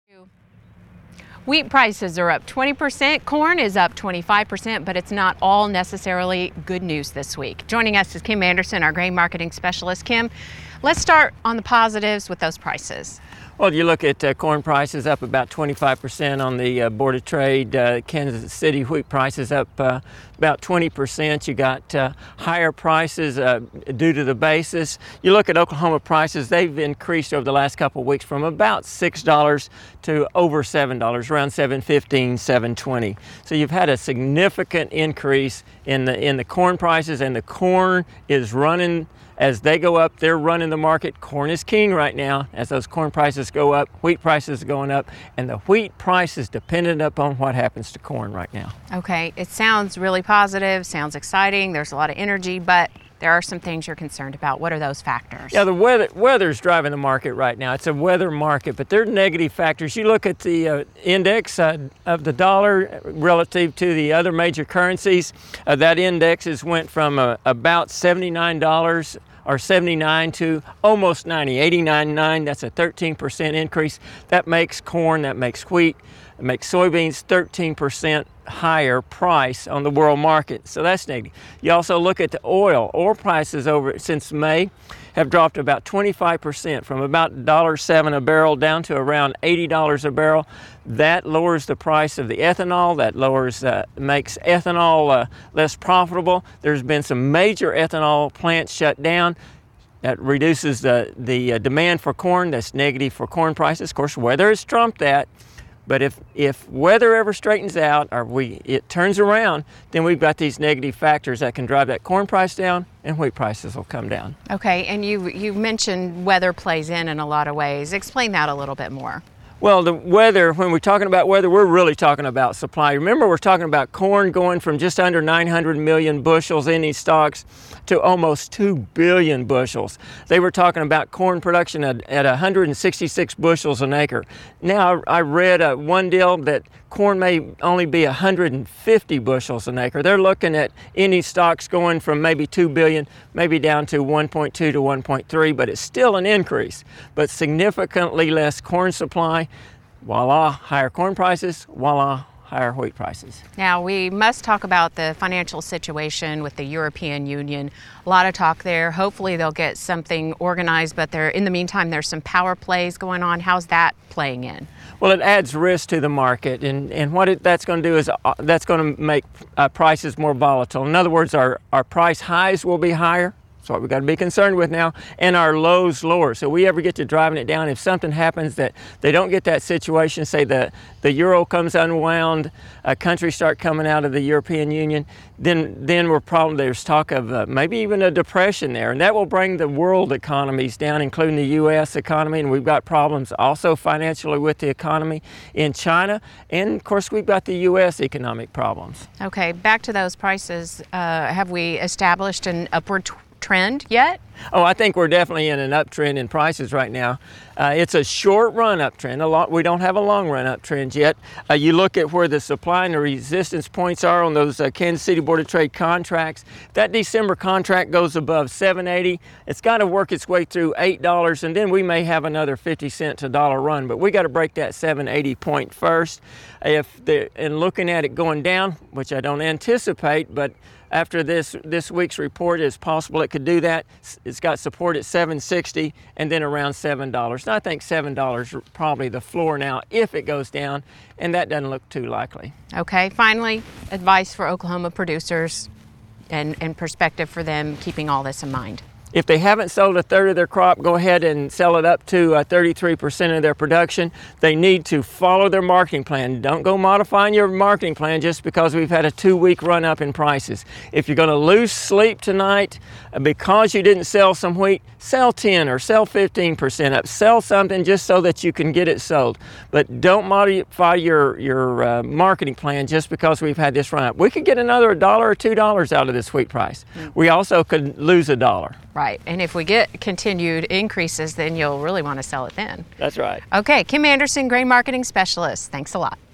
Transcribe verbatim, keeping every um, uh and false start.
Wheat prices are up twenty percent, corn is up twenty-five percent, but it's not all necessarily good news this week. Joining us is Kim Anderson, our grain marketing specialist. Kim, let's start on the positives with those prices. Well, you look at uh, corn prices up about twenty-five percent on the uh, Board of Trade. Uh, Kansas City wheat prices up uh, about twenty percent. You got uh, higher prices uh, due to the basis. You look at Oklahoma prices, they've increased over the last couple of weeks from about six dollars to over seven dollars, around seven fifteen, seven twenty. So you've had a significant increase in the, in the corn prices, and the corn is running. As they go up, they're running the market. Corn is king right now. As those corn prices go up, wheat prices are going up, and the wheat price is dependent upon what happens to corn right now. Okay, it sounds really positive, sounds exciting, there's a lot of energy, but there are some things you're concerned about. What are those factors? Yeah, the weather weather's driving the market right now. It's a weather market, but there are negative factors. You look at the uh, index uh, of the dollar relative to the other major currencies. Uh, that index has went from uh, about seventy-nine dollars or seventy-nine to almost ninety, eighty-nine point nine. That's a thirteen percent increase. That makes corn, that makes wheat, it makes soybeans thirteen percent higher price on the world market. So that's negative. You also look at the oil. Oil prices over since May have dropped about twenty-five percent, from about one dollar and seven cents a barrel down to around eighty dollars a barrel. That lowers the price of the ethanol. That lowers, uh, makes ethanol uh, less profitable. There's been some major ethanol plants shut down. That reduces the, the uh, demand for corn. That's negative for corn prices. Of course, weather has trumped that. But if, if weather ever straightens out, or we, it turns around, then we've got these negative factors that can drive that corn price down, and wheat prices will come down. Okay, and you, you mentioned weather plays in in a lot of ways. Explain that a little bit more. Well, the weather, when we're talking about weather, we're really talking about supply. Remember, we're talking about corn going from just under nine hundred million bushels in these stocks to almost two billion bushels. They were talking about corn production at, at one hundred sixty-six bushels an acre. Now, I read uh, one deal that corn may only be one hundred fifty bushels an acre. They're looking at any stocks going from maybe two billion, maybe down to one point two to one point three, but it's still an increase, but significantly less corn supply. Voila, higher corn prices, voila, higher wheat prices. Now, we must talk about the financial situation with the European Union. A lot of talk there. Hopefully they'll get something organized, but there, in the meantime, there's some power plays going on. How's that playing in? Well, it adds risk to the market, and, and what it, that's going to do is uh, that's going to make uh, prices more volatile. In other words, our, our price highs will be higher. That's what we've got to be concerned with now, and our lows lower. So we ever get to driving it down, if something happens that they don't get that situation, say the, the euro comes unwound, uh, countries start coming out of the European Union, then then we're probably, there's talk of uh, maybe even a depression there, and that will bring the world economies down, including the U S economy, and we've got problems also financially with the economy in China, and of course we've got the U S economic problems. Okay, back to those prices. Uh, have we established an upward t- trend yet? Oh, I think we're definitely in an uptrend in prices right now. Uh, it's a short run uptrend. A lot, we don't have a long run uptrend yet. Uh, you look at where the supply and the resistance points are on those uh, Kansas City Board of Trade contracts. That December contract goes above seven eighty. It's got to work its way through eight dollars, and then we may have another fifty cent to dollar run. But we got to break that seven eighty point first. If the, and looking at it going down, which I don't anticipate, but after this this week's report, it's possible it could do that. It's got support at seven sixty and then around seven dollars. And I think seven dollars is probably the floor now if it goes down, and that doesn't look too likely. Okay, finally, advice for Oklahoma producers and, and perspective for them keeping all this in mind. If they haven't sold a third of their crop, go ahead and sell it up to uh, thirty-three percent of their production. They need to follow their marketing plan. Don't go modifying your marketing plan just because we've had a two-week run-up in prices. If you're going to lose sleep tonight uh, because you didn't sell some wheat, sell ten or sell fifteen percent up. Sell something just so that you can get it sold. But don't modify your, your uh, marketing plan just because we've had this run-up. We could get another dollar or two dollars out of this wheat price. Mm. We also could lose a dollar. Right, and if we get continued increases, then you'll really want to sell it then. That's right. Okay, Kim Anderson, Grain Marketing Specialist. Thanks a lot.